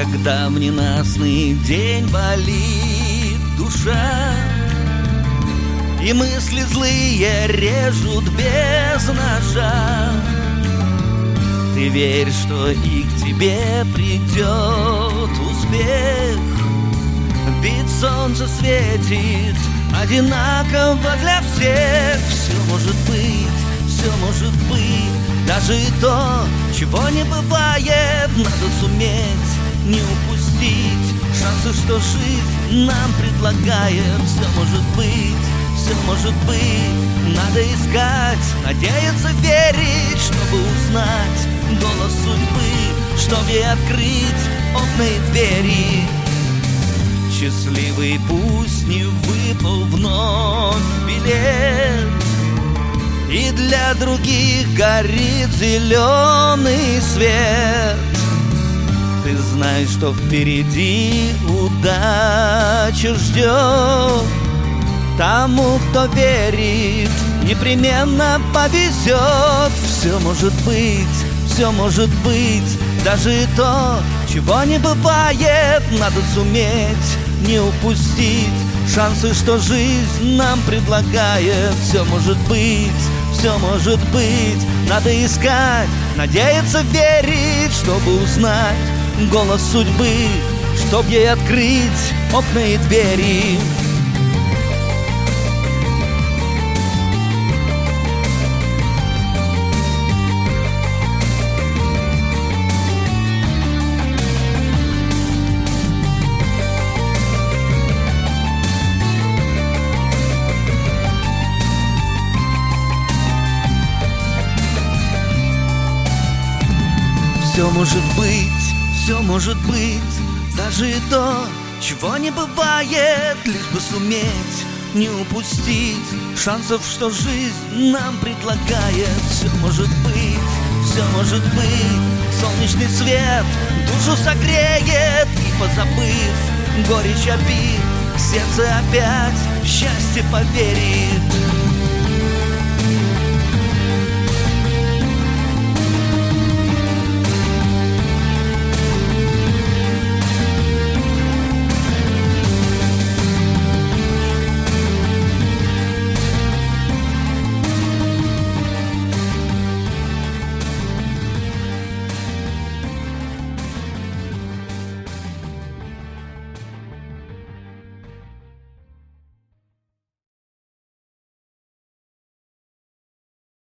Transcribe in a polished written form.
Когда в ненастный день болит душа, и мысли злые режут без ножа, ты верь, что и к тебе придет успех. Ведь солнце светит одинаково для всех. Все может быть, все может быть, даже и то, чего не бывает. Надо суметь не упустить шансы, что жизнь нам предлагает. Все может быть, все может быть, надо искать, надеяться, верить, чтобы узнать голос судьбы, чтобы ей открыть окна и двери. Счастливый пусть не выпал вновь билет, и для других горит зеленый свет. Ты знай, что впереди удача ждет. Тому, кто верит, непременно повезет. Все может быть, даже и то, чего не бывает. Надо суметь не упустить шансы, что жизнь нам предлагает. Все может быть, надо искать, надеяться, верить, чтобы узнать голос судьбы, чтоб ей открыть окна и двери. Все может быть, даже и то, чего не бывает. Лишь бы суметь не упустить шансов, что жизнь нам предлагает. Все может быть, солнечный свет душу согреет. И позабыв горечь обид, сердце опять в счастье поверит.